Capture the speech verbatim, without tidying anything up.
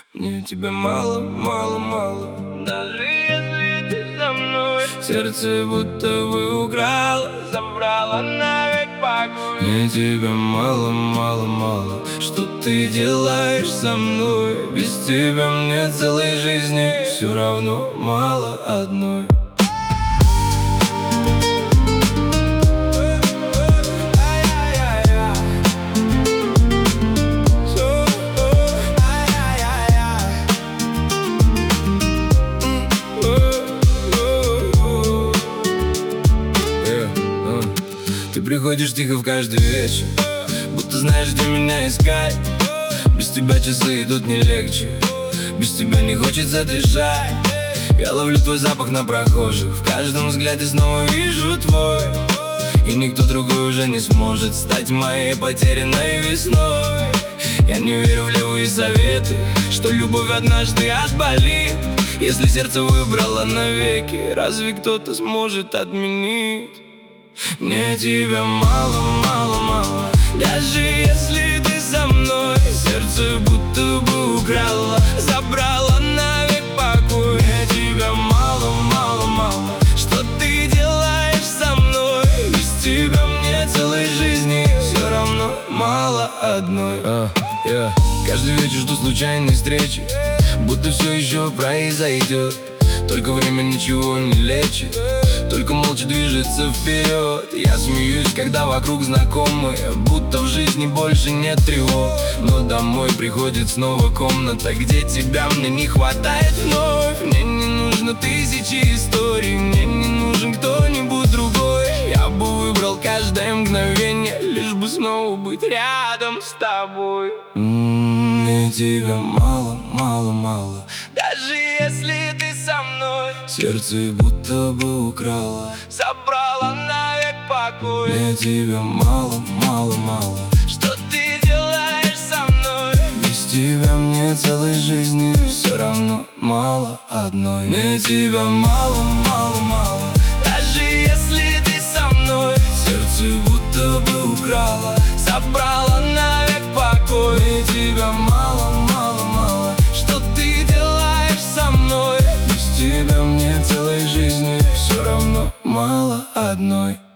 Мне тебя мало, мало, мало. Даже если ты со мной, сердце будто бы украла, забрала навек покой. Мне тебя мало, мало, мало. Что ты делаешь со мной? Без тебя мне целой жизни все равно мало одной. Ты приходишь тихо в каждый вечер, будто знаешь, где меня искать. Без тебя часы идут не легче, без тебя не хочется дышать. Я ловлю твой запах на прохожих, в каждом взгляде снова вижу твой. И никто другой уже не сможет стать моей потерянной весной. Я не верю в левые советы, что любовь однажды отболит. Если сердце выбрало навеки, разве кто-то сможет отменить? Мне тебя мало, мало, мало. Даже если ты со мной, сердце будто бы украла, забрала навек покой. Мне тебя мало, мало, мало. Что ты делаешь со мной? Без тебя мне целой жизни все равно мало одной. uh, yeah. Каждый вечер жду случайной встречи, будто все еще произойдет. Только время ничего не лечит, только молча движется вперед. Я смеюсь, когда вокруг знакомые, будто в жизни больше нет тревог. Но домой приходит снова комната, где тебя мне не хватает вновь. Мне не нужно тысячи историй, мне не нужен кто-нибудь другой. Я бы выбрал каждое мгновение, лишь бы снова быть рядом с тобой. Мне тебя мало, мало, мало. Даже если ты со мной, сердце будто бы украла, забрала навек покой. Мне тебя мало, мало, мало. Что ты делаешь со мной? Без тебя мне целой жизни все равно мало одной. Мне тебя мало, мало, мало. Даже если ты со мной, сердце будто бы украла, забрала навек покой. Мне тебя мало, мало, мало. Что ты делаешь со мной? Без тебя мне целой жизни все равно мало одной.